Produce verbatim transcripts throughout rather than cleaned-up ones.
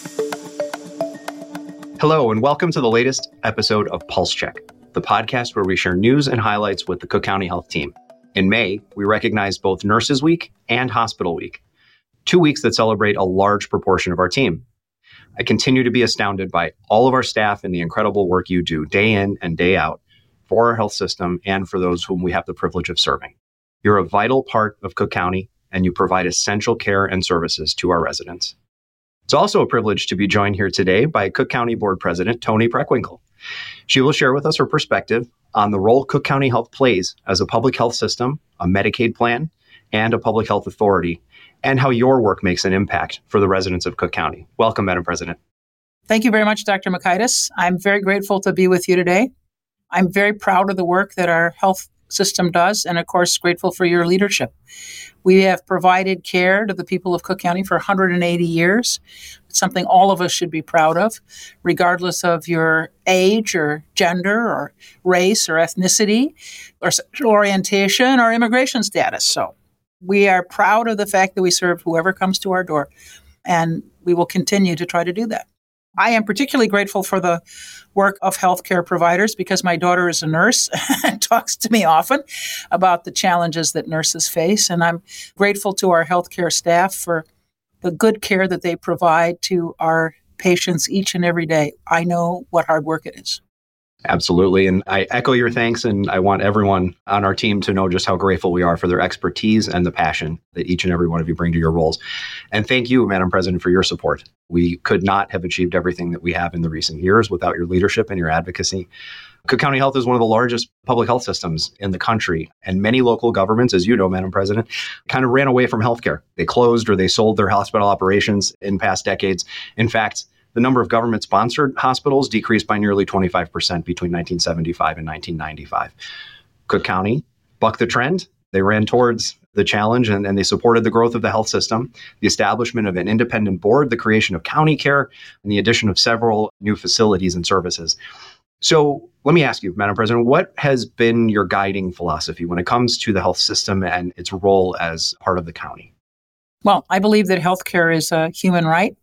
Hello, and welcome to the latest episode of Pulse Check, the podcast where we share news and highlights with the Cook County Health team. In May, we recognize both Nurses Week and Hospital Week, two weeks that celebrate a large proportion of our team. I continue to be astounded by all of our staff and the incredible work you do day in and day out for our health system and for those whom we have the privilege of serving. You're a vital part of Cook County, and you provide essential care and services to our residents. It's also a privilege to be joined here today by Cook County Board President Toni Preckwinkle. She will share with us her perspective on the role Cook County Health plays as a public health system, a Medicaid plan, and a public health authority, and how your work makes an impact for the residents of Cook County. Welcome, Madam President. Thank you very much, Doctor Makaitis. I'm very grateful to be with you today. I'm very proud of the work that our health system does, and of course, grateful for your leadership. We have provided care to the people of Cook County for one hundred eighty years. It's something all of us should be proud of, regardless of your age or gender or race or ethnicity or sexual orientation or immigration status. So we are proud of the fact that we serve whoever comes to our door, and we will continue to try to do that. I am particularly grateful for the work of healthcare providers because my daughter is a nurse and talks to me often about the challenges that nurses face. And I'm grateful to our healthcare staff for the good care that they provide to our patients each and every day. I know what hard work it is. Absolutely. And I echo your thanks, and I want everyone on our team to know just how grateful we are for their expertise and the passion that each and every one of you bring to your roles. And thank you, Madam President, for your support. We could not have achieved everything that we have in the recent years without your leadership and your advocacy. Cook County Health is one of the largest public health systems in the country, and many local governments, as you know, Madam President, kind of ran away from healthcare. They closed or they sold their hospital operations in past decades. In fact, the number of government-sponsored hospitals decreased by nearly twenty-five percent between nineteen seventy-five and nineteen ninety-five. Cook County bucked the trend. They ran towards the challenge and, and they supported the growth of the health system, the establishment of an independent board, the creation of county care, and the addition of several new facilities and services. So let me ask you, Madam President, what has been your guiding philosophy when it comes to the health system and its role as part of the county? Well, I believe that healthcare is a human right.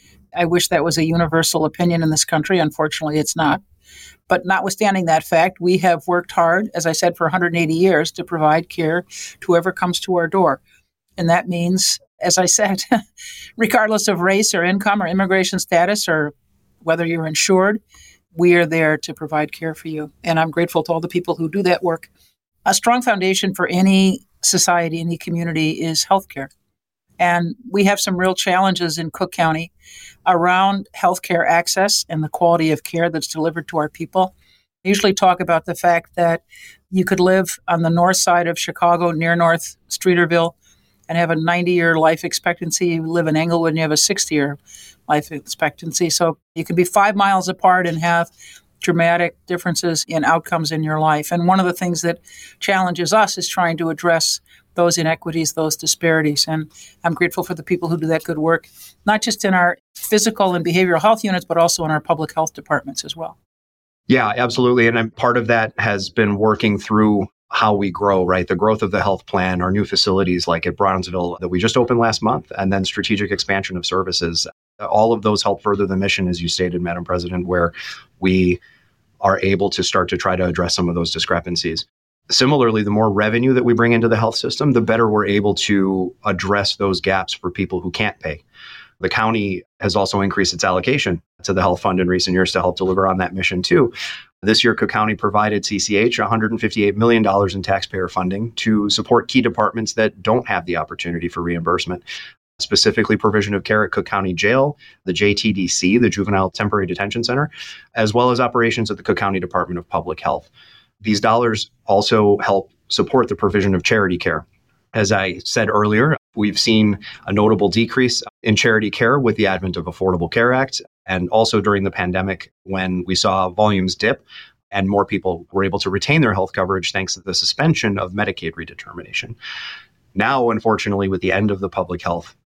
I wish that was a universal opinion in this country. Unfortunately, it's not. But notwithstanding that fact, we have worked hard, as I said, for one hundred eighty years to provide care to whoever comes to our door. And that means, as I said, regardless of race or income or immigration status or whether you're insured, we are there to provide care for you. And I'm grateful to all the people who do that work. A strong foundation for any society, any community is healthcare. And we have some real challenges in Cook County around healthcare access and the quality of care that's delivered to our people. I usually talk about the fact that you could live on the north side of Chicago, near North Streeterville, and have a ninety-year life expectancy. You live in Englewood and you have a sixty-year life expectancy. So you can be five miles apart and have dramatic differences in outcomes in your life. And one of the things that challenges us is trying to address those inequities, those disparities. And I'm grateful for the people who do that good work, not just in our physical and behavioral health units, but also in our public health departments as well. Yeah, absolutely. And I'm, part of that has been working through how we grow, right? The growth of the health plan, our new facilities like at Brownsville that we just opened last month, and then strategic expansion of services. All of those help further the mission, as you stated, Madam President, where we are able to start to try to address some of those discrepancies. Similarly, the more revenue that we bring into the health system, the better we're able to address those gaps for people who can't pay. The county has also increased its allocation to the health fund in recent years to help deliver on that mission too. This year, Cook County provided C C H one hundred fifty-eight million dollars in taxpayer funding to support key departments that don't have the opportunity for reimbursement, specifically provision of care at Cook County Jail, the J T D C, the Juvenile Temporary Detention Center, as well as operations at the Cook County Department of Public Health. These dollars also help support the provision of charity care. As I said earlier, we've seen a notable decrease in charity care with the advent of Affordable Care Act, and also during the pandemic when we saw volumes dip and more people were able to retain their health coverage thanks to the suspension of Medicaid redetermination. Now, unfortunately, with the end of the public health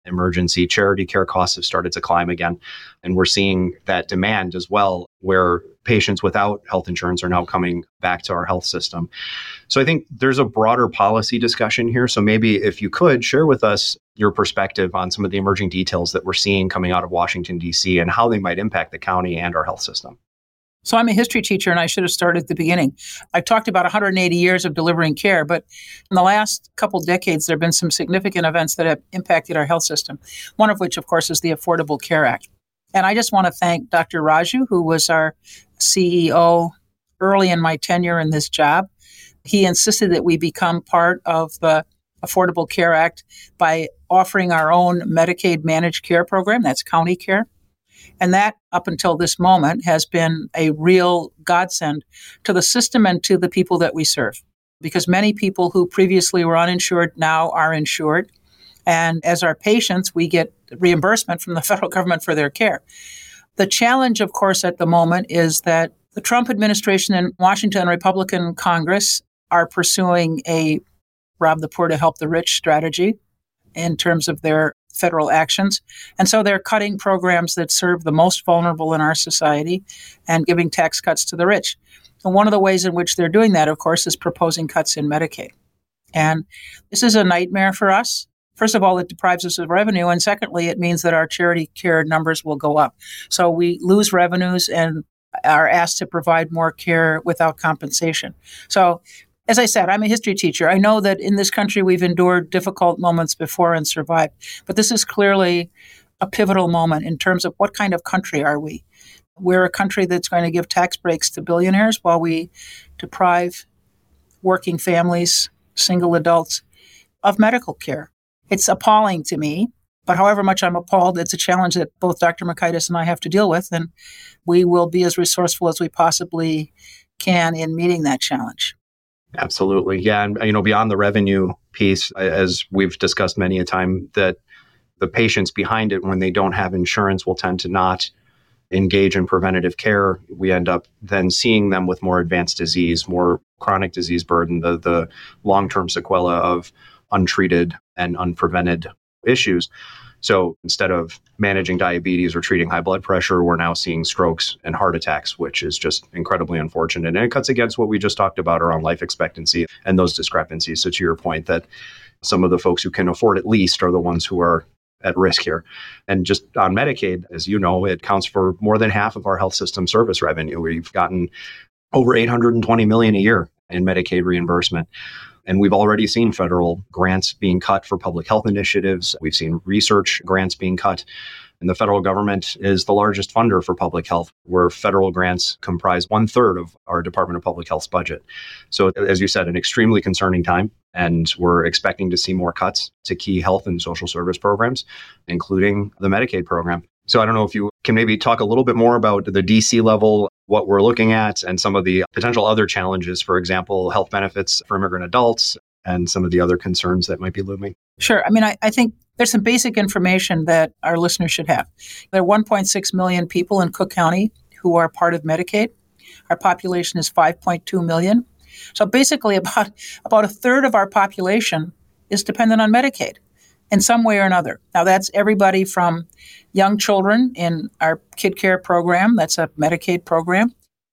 emergency. Charity care costs have started to climb again. And we're seeing that demand as well, where patients without health insurance are now coming back to our health system. So I think there's a broader policy discussion here. So maybe if you could share with us your perspective on some of the emerging details that we're seeing coming out of Washington, D C, and how they might impact the county and our health system. So I'm a history teacher, and I should have started at the beginning. I've talked about one hundred eighty years of delivering care, but in the last couple decades, there have been some significant events that have impacted our health system, one of which, of course, is the Affordable Care Act. And I just want to thank Doctor Raju, who was our C E O early in my tenure in this job. He insisted that we become part of the Affordable Care Act by offering our own Medicaid managed care program, that's county care. And that, up until this moment, has been a real godsend to the system and to the people that we serve. Because many people who previously were uninsured now are insured. And as our patients, we get reimbursement from the federal government for their care. The challenge, of course, at the moment is that the Trump administration in Washington, Republican Congress, are pursuing a rob the poor to help the rich strategy in terms of their federal actions. And so they're cutting programs that serve the most vulnerable in our society and giving tax cuts to the rich. And one of the ways in which they're doing that, of course, is proposing cuts in Medicaid. And this is a nightmare for us. First of all, it deprives us of revenue. And secondly, it means that our charity care numbers will go up. So we lose revenues and are asked to provide more care without compensation. So as I said, I'm a history teacher. I know that in this country, we've endured difficult moments before and survived. But this is clearly a pivotal moment in terms of what kind of country are we? We're a country that's going to give tax breaks to billionaires while we deprive working families, single adults, of medical care. It's appalling to me. But however much I'm appalled, it's a challenge that both Doctor Makaitis and I have to deal with. And we will be as resourceful as we possibly can in meeting that challenge. Absolutely. Yeah. And, you know, beyond the revenue piece, as we've discussed many a time, that the patients behind it, when they don't have insurance, will tend to not engage in preventative care. We end up then seeing them with more advanced disease, more chronic disease burden, the, the long-term sequela of untreated and unprevented issues. So instead of managing diabetes or treating high blood pressure, we're now seeing strokes and heart attacks, which is just incredibly unfortunate. And it cuts against what we just talked about around life expectancy and those discrepancies. So to your point, that some of the folks who can afford it least are the ones who are at risk here. And just on Medicaid, as you know, it counts for more than half of our health system service revenue. We've gotten over eight hundred twenty million dollars a year in Medicaid reimbursement. And we've already seen federal grants being cut for public health initiatives. We've seen research grants being cut. And the federal government is the largest funder for public health, where federal grants comprise one third of our Department of Public Health's budget. So, as you said, an extremely concerning time. And we're expecting to see more cuts to key health and social service programs, including the Medicaid program. So I don't know if you can maybe talk a little bit more about the D C level, what we're looking at, and some of the potential other challenges, for example, health benefits for immigrant adults, and some of the other concerns that might be looming. Sure. I mean, I, I think there's some basic information that our listeners should have. There are one point six million people in Cook County who are part of Medicaid. Our population is five point two million. So basically about, about a third of our population is dependent on Medicaid in some way or another. Now, that's everybody from young children in our Kid Care program, that's a Medicaid program,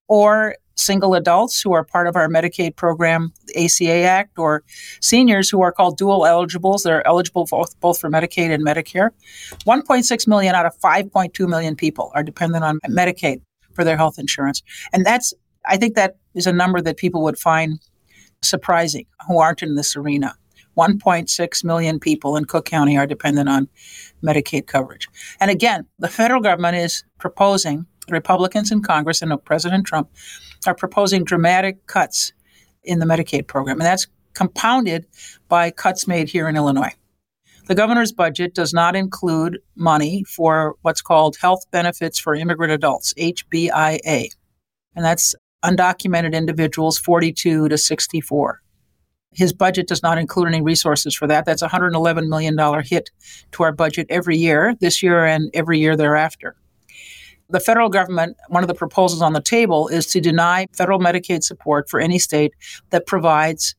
or single adults who are part of our Medicaid program, the A C A Act, or seniors who are called dual eligibles. They're eligible for both, both for Medicaid and Medicare. one point six million out of five point two million people are dependent on Medicaid for their health insurance. And that's, I think that is a number that people would find surprising who aren't in this arena. one point six million people in Cook County are dependent on Medicaid coverage. And again, the federal government is proposing, Republicans in Congress and President Trump are proposing dramatic cuts in the Medicaid program. And that's compounded by cuts made here in Illinois. The governor's budget does not include money for what's called Health Benefits for Immigrant Adults, H B I A. And that's undocumented individuals forty-two to sixty-four. His budget does not include any resources for that. That's a one hundred eleven million dollars hit to our budget every year, this year and every year thereafter. The federal government, one of the proposals on the table is to deny federal Medicaid support for any state that provides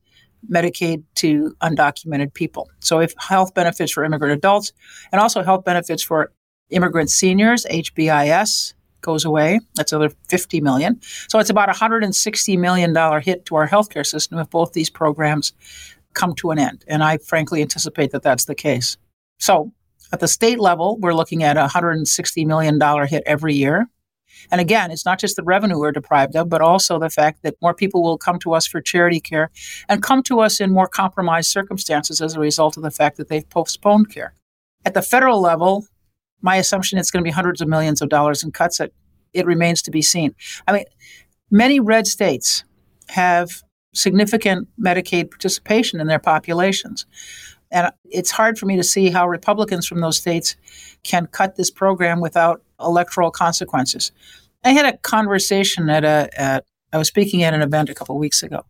Medicaid to undocumented people. So if health benefits for immigrant adults and also health benefits for immigrant seniors, H B I S goes away. That's another fifty million dollars. So it's about a one hundred sixty million dollars hit to our healthcare system if both these programs come to an end. And I frankly anticipate that that's the case. So at the state level, we're looking at a one hundred sixty million dollars hit every year. And again, it's not just the revenue we're deprived of, but also the fact that more people will come to us for charity care and come to us in more compromised circumstances as a result of the fact that they've postponed care. At the federal level, my assumption it's going to be hundreds of millions of dollars in cuts. That it remains to be seen. I mean, many red states have significant Medicaid participation in their populations. And it's hard for me to see how Republicans from those states can cut this program without electoral consequences. I had a conversation at a, at, I was speaking at an event a couple of weeks ago,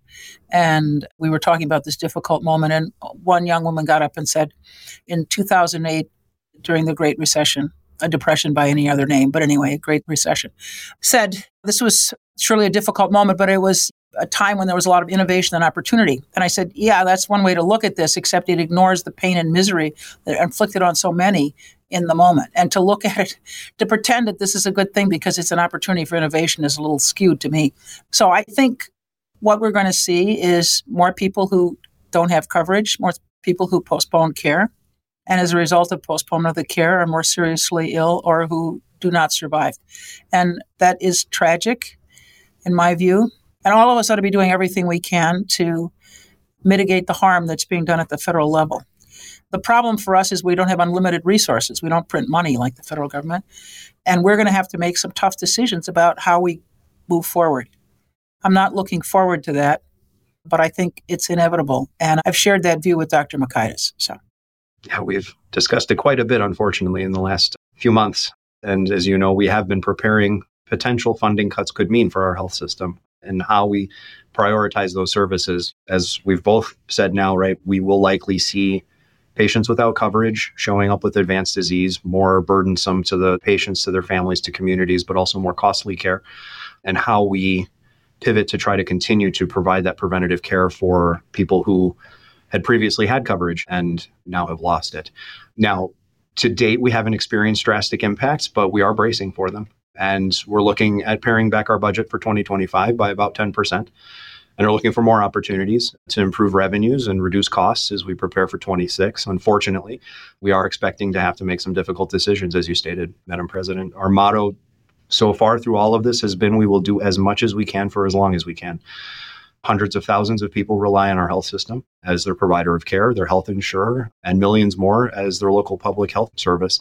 and we were talking about this difficult moment. And one young woman got up and said, in two thousand eight, during the Great Recession, a depression by any other name, but anyway, a Great Recession, said this was surely a difficult moment, but it was a time when there was a lot of innovation and opportunity. And I said, yeah, that's one way to look at this, except it ignores the pain and misery that are inflicted on so many in the moment. And to look at it, to pretend that this is a good thing because it's an opportunity for innovation is a little skewed to me. So I think what we're going to see is more people who don't have coverage, more people who postpone care, and as a result of postponement of the care are more seriously ill or who do not survive. And that is tragic, in my view. And all of us ought to be doing everything we can to mitigate the harm that's being done at the federal level. The problem for us is we don't have unlimited resources. We don't print money like the federal government. And we're going to have to make some tough decisions about how we move forward. I'm not looking forward to that, but I think it's inevitable. And I've shared that view with Doctor Makaitis. So, yeah, we've discussed it quite a bit, unfortunately, in the last few months. And as you know, we have been preparing potential funding cuts could mean for our health system and how we prioritize those services. As we've both said now, right, we will likely see patients without coverage showing up with advanced disease, more burdensome to the patients, to their families, to communities, but also more costly care. And how we pivot to try to continue to provide that preventative care for people who had previously had coverage and now have lost it. Now, to date, we haven't experienced drastic impacts, but we are bracing for them. And we're looking at paring back our budget for twenty twenty-five by about ten percent. And are looking for more opportunities to improve revenues and reduce costs as we prepare for twenty-six. Unfortunately, we are expecting to have to make some difficult decisions, as you stated, Madam President. Our motto so far through all of this has been we will do as much as we can for as long as we can. Hundreds of thousands of people rely on our health system as their provider of care, their health insurer, and millions more as their local public health service.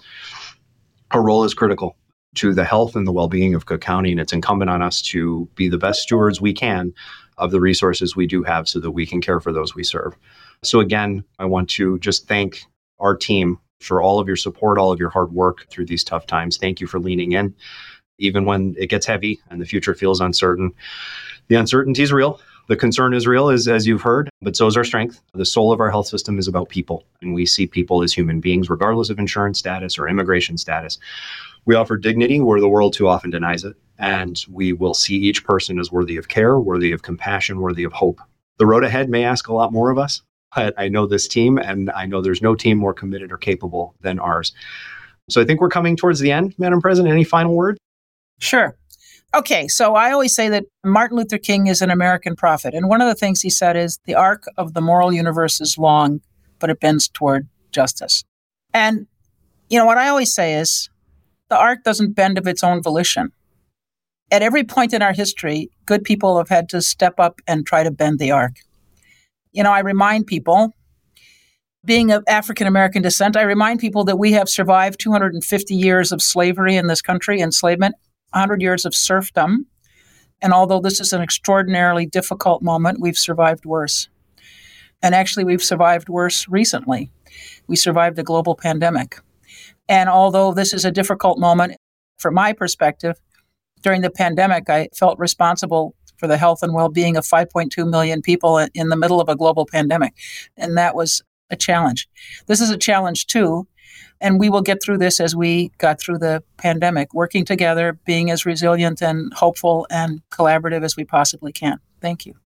Our role is critical to the health and the well-being of Cook County, and it's incumbent on us to be the best stewards we can of the resources we do have so that we can care for those we serve. So again, I want to just thank our team for all of your support, all of your hard work through these tough times. Thank you for leaning in, even when it gets heavy and the future feels uncertain. The uncertainty is real. The concern is real, as, as you've heard, but so is our strength. The soul of our health system is about people, and we see people as human beings, regardless of insurance status or immigration status. We offer dignity where the world too often denies it, and we will see each person as worthy of care, worthy of compassion, worthy of hope. The road ahead may ask a lot more of us, but I know this team, and I know there's no team more committed or capable than ours. So I think we're coming towards the end, Madam President. Any final word? Sure. Okay, so I always say that Martin Luther King is an American prophet. And one of the things he said is, the arc of the moral universe is long, but it bends toward justice. And, you know, what I always say is, the arc doesn't bend of its own volition. At every point in our history, good people have had to step up and try to bend the arc. You know, I remind people, being of African American descent, I remind people that we have survived two hundred fifty years of slavery in this country, enslavement, one hundred years of serfdom. And although this is an extraordinarily difficult moment, we've survived worse. And actually, we've survived worse recently. We survived a global pandemic. And although this is a difficult moment, from my perspective, during the pandemic, I felt responsible for the health and well-being of five point two million people in the middle of a global pandemic. And that was a challenge. This is a challenge, too. And we will get through this as we got through the pandemic, working together, being as resilient and hopeful and collaborative as we possibly can. Thank you.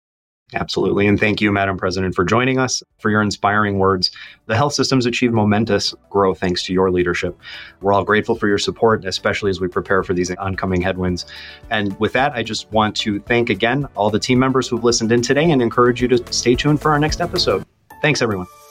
Absolutely. And thank you, Madam President, for joining us, for your inspiring words. The health system's achieved momentous growth thanks to your leadership. We're all grateful for your support, especially as we prepare for these oncoming headwinds. And with that, I just want to thank again all the team members who've listened in today and encourage you to stay tuned for our next episode. Thanks, everyone.